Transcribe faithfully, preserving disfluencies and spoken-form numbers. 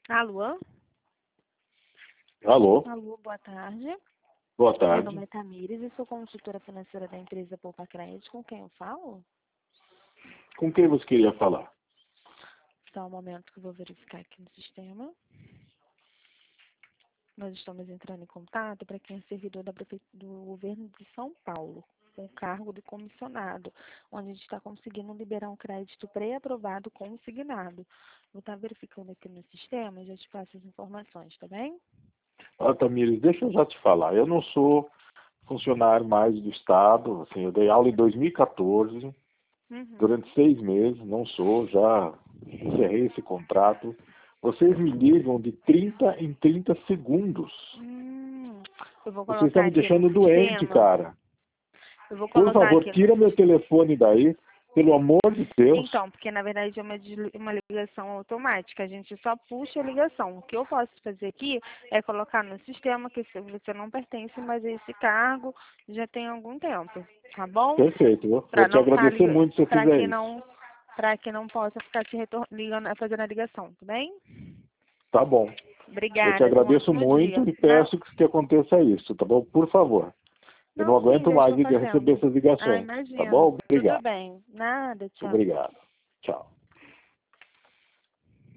Alô? Alô, Alô, boa tarde. boa Meu tarde. nome é Tamires e sou consultora financeira da empresa Poupa Crédito. Com quem eu falo? Com quem você queria falar? Só um momento que eu vou verificar aqui no sistema. Nós estamos entrando em contato para quem é servidor da Prefe... do governo de São Paulo, com o cargo de comissionado, onde a gente está conseguindo liberar um crédito pré-aprovado consignado. Vou estar verificando aqui no sistema e já te passo as informações, tá bem? Ah, Tamires, deixa eu já te falar. Eu não sou funcionário mais do Estado. Assim, eu dei aula em dois mil e quatorze, Uhum. durante seis meses. Não sou, já encerrei esse contrato. Vocês me ligam de trinta em trinta segundos. Hum, eu vou Vocês estão colocar me aqui no deixando doente, sistema. cara. Eu vou Por colocar favor, aqui no tira meu sistema. telefone daí, pelo amor de Deus. Então, porque na verdade é uma, desli- uma ligação automática, a gente só puxa a ligação. O que eu posso fazer aqui é colocar no sistema que se- você não pertence mais a esse cargo já tem algum tempo, tá bom? Perfeito, eu vou Para te não ficar agradecer liga... muito se eu para fizer que isso. não para que não possa ficar te retor... ligando, fazendo a ligação, tá bem? Tá bom. Eu te Obrigada, tenha um agradeço ótimo muito dia. e Não, peço que, que aconteça isso, tá bom? Por favor. Eu não não sim, aguento já mais estou de receber fazendo. essas Ah, ligações, tá imagino. bom? Tudo Obrigado. bem. Nada, tchau. Obrigado. Tchau.